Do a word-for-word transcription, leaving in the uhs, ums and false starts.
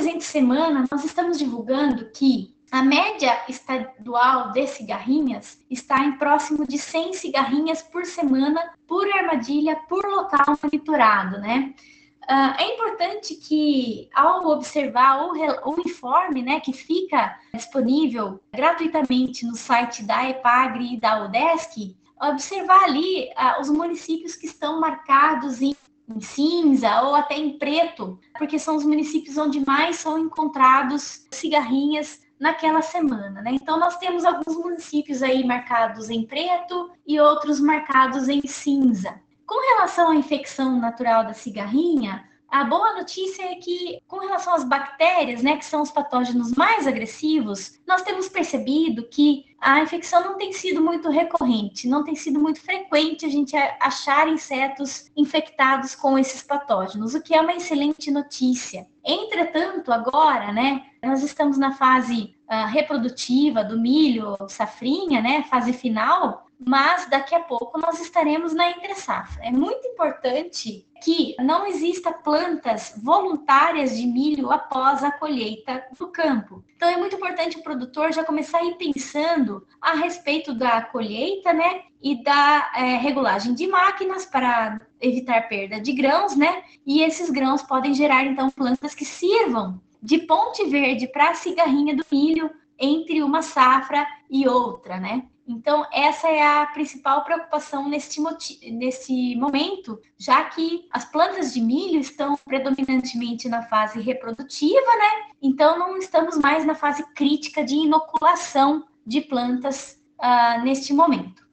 presente semana, nós estamos divulgando que a média estadual de cigarrinhas está em próximo de cem cigarrinhas por semana, por armadilha, por local monitorado, né? Uh, é importante que, ao observar o, o informe, né, que fica disponível gratuitamente no site da EPAGRE e da UDESC, observar ali uh, os municípios que estão marcados em, em cinza ou até em preto, porque são os municípios onde mais são encontrados cigarrinhas naquela semana, né? Então, nós temos alguns municípios aí marcados em preto e outros marcados em cinza. Com relação à infecção natural da cigarrinha, a boa notícia é que, com relação às bactérias, né, que são os patógenos mais agressivos, nós temos percebido que a infecção não tem sido muito recorrente, não tem sido muito frequente a gente achar insetos infectados com esses patógenos, o que é uma excelente notícia. Entretanto, agora, né, nós estamos na fase uh, reprodutiva do milho, safrinha, né, fase final, mas daqui a pouco nós estaremos na entre-safra. É muito importante que não exista plantas voluntárias de milho após a colheita do campo. Então é muito importante o produtor já começar a ir pensando a respeito da colheita, né, e da é, regulagem de máquinas para evitar perda de grãos, né, e esses grãos podem gerar então plantas que sirvam de ponte verde para a cigarrinha do milho entre uma safra e outra, né? Então, essa é a principal preocupação neste, neste momento, já que as plantas de milho estão predominantemente na fase reprodutiva, né? Então, não estamos mais na fase crítica de inoculação de plantas uh, neste momento.